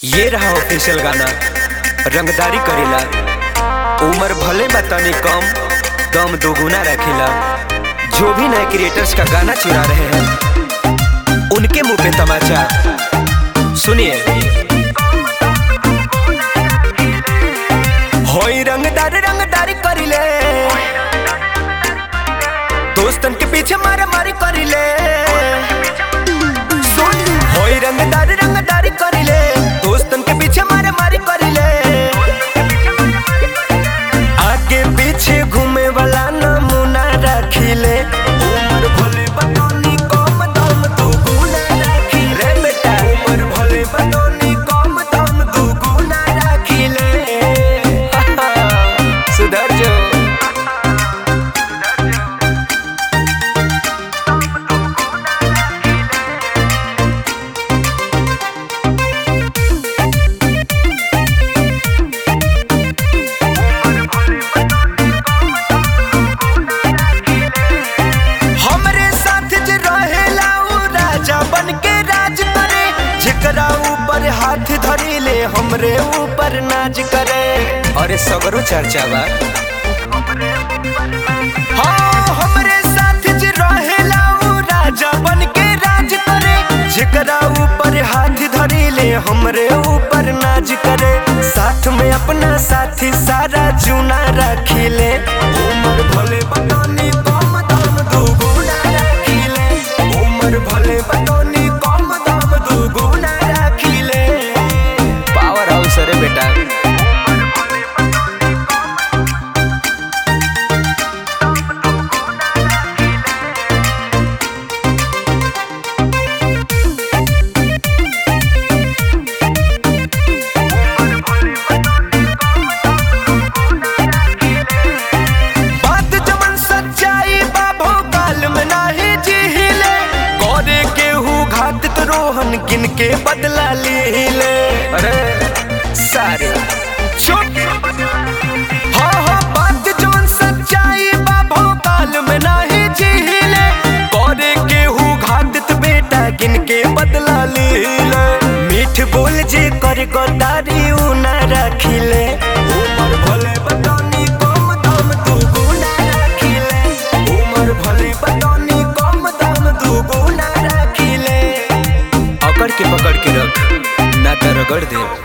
ये रहा ऑफिशियल गाना। रंगदारी करेला, उम्र भले बा तनी कम, दम दोगुना रखेला। जो भी नए क्रिएटर्स का गाना चुरा रहे हैं उनके मुंह पे तमाचा। सुनिए, होई रंगदारी रंगदारी करिले, दोस्तन के पीछे मारा मारी करिले। होई रंगदारी रंगदारी करिले, दोस्तन के पीछे मारा मारी करिले। आगे पीछे घूमे वाला नमूना रखिले, उम्र भले बतौनी कम दम दुगुना रखिले। बेटा उम्र भले बतौनी कम दम दुगुना रखिले। सुधर जो। ऊपर हाथ धरी ले, हमरे ऊपर नाच करे। अरे सगरो चर्चा बा। हाँ, हमरे साथ जे रहेला उ राजा बन के राज करे। जेकरा ऊपर हाथ धरी ले, हमरे ऊपर नाच करे। साथ में अपना साथी सारा जूना रखी ले। उम्र भले बतौनी कम दम दुगुना रखी ले। उम्र भले बतौनी कम दम दुगुना रखी ले। पावर हाउस रे बेटा। रोहन किन के बदला ले ले। अरे सारे छोट। हाँ हाँ, बात जोन सच्चाई बाबो काल में नाही झीले। करे केहू घात बेटा किन के बदला ले ले। मीठ बोल जे कर गदारी उ ना रखिले। उम्र भले बतौनी कम दम दुगुना रखिले। उम्र भले बतौनी कम दम दुगुना रखिले। पकड़ के रख, ना तो रगड़ दे।